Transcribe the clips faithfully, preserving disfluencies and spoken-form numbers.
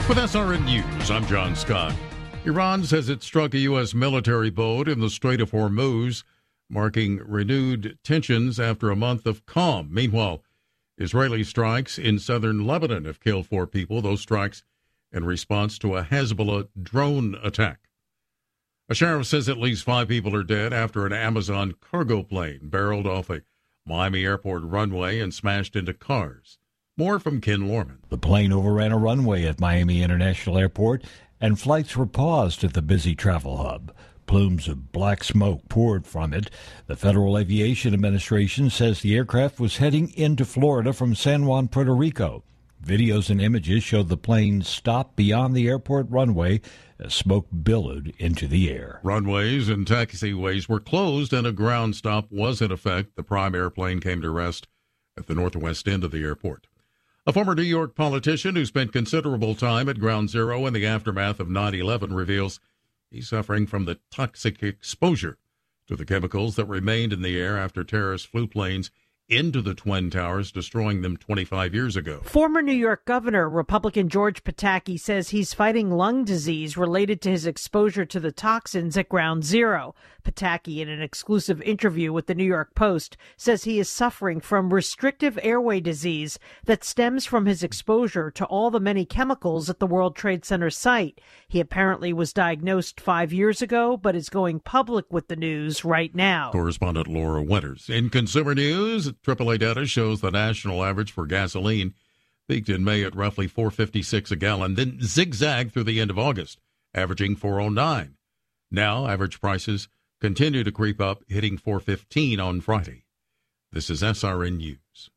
With S R N News, I'm John Scott. Iran says it struck a U S military boat in the Strait of Hormuz, marking renewed tensions after a month of calm. Meanwhile, Israeli strikes in southern Lebanon have killed four people. Those strikes in response to a Hezbollah drone attack. A sheriff says at least five people are dead after an Amazon cargo plane barreled off a Miami airport runway and smashed into cars. More from Ken Lorman. The plane overran a runway at Miami International Airport, and flights were paused at the busy travel hub. Plumes of black smoke poured from it. The Federal Aviation Administration says the aircraft was heading into Florida from San Juan, Puerto Rico. Videos and images showed the plane stop beyond the airport runway as smoke billowed into the air. Runways and taxiways were closed and a ground stop was in effect. The prime airplane came to rest at the northwest end of the airport. A former New York politician who spent considerable time at Ground Zero in the aftermath of nine eleven reveals he's suffering from the toxic exposure to the chemicals that remained in the air after terrorists flew planes into the Twin Towers, destroying them twenty-five years ago. Former New York Governor, Republican George Pataki, says he's fighting lung disease related to his exposure to the toxins at Ground Zero. Pataki, in an exclusive interview with the New York Post, says he is suffering from restrictive airway disease that stems from his exposure to all the many chemicals at the World Trade Center site. He apparently was diagnosed five years ago, but is going public with the news right now. Correspondent Laura Winters. In consumer news, triple A data shows the national average for gasoline peaked in May at roughly four dollars and fifty-six cents a gallon, then zigzagged through the end of August, averaging four dollars and nine cents. Now, average prices continue to creep up, hitting four dollars and fifteen cents on Friday. This is S R N News.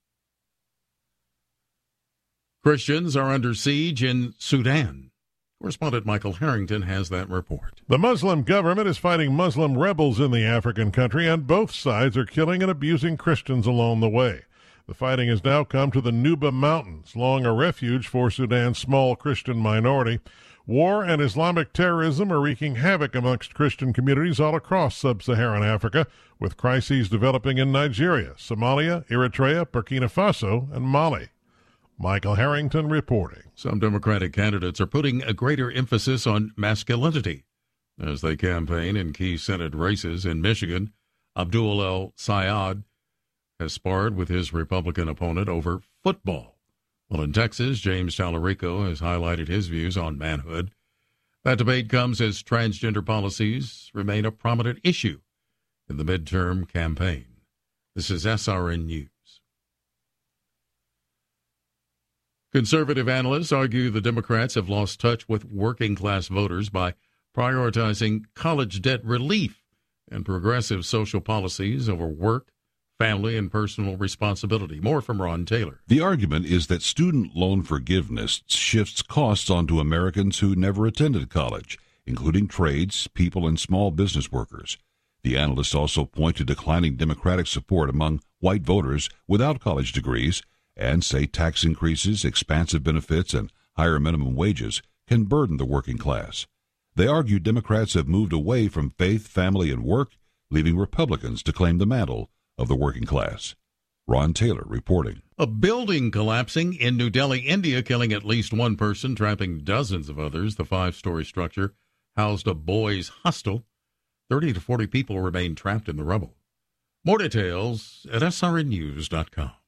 Christians are under siege in Sudan. Correspondent Michael Harrington has that report. The Muslim government is fighting Muslim rebels in the African country, and both sides are killing and abusing Christians along the way. The fighting has now come to the Nuba Mountains, long a refuge for Sudan's small Christian minority. War and Islamic terrorism are wreaking havoc amongst Christian communities all across sub-Saharan Africa, with crises developing in Nigeria, Somalia, Eritrea, Burkina Faso, and Mali. Michael Harrington reporting. Some Democratic candidates are putting a greater emphasis on masculinity as they campaign in key Senate races. In Michigan, Abdul El Sayed has sparred with his Republican opponent over football. Well, in Texas, James Tallarico has highlighted his views on manhood. That debate comes as transgender policies remain a prominent issue in the midterm campaign. This is S R N News. Conservative analysts argue the Democrats have lost touch with working-class voters by prioritizing college debt relief and progressive social policies over work, family, and personal responsibility. More from Ron Taylor. The argument is that student loan forgiveness shifts costs onto Americans who never attended college, including trades, people, and small business workers. The analysts also point to declining Democratic support among white voters without college degrees and say tax increases, expansive benefits, and higher minimum wages can burden the working class. They argue Democrats have moved away from faith, family, and work, leaving Republicans to claim the mantle of the working class. Ron Taylor reporting. A building collapsing in New Delhi, India, killing at least one person, trapping dozens of others. The five-story structure housed a boys' hostel. thirty to forty people remain trapped in the rubble. More details at S R N news dot com.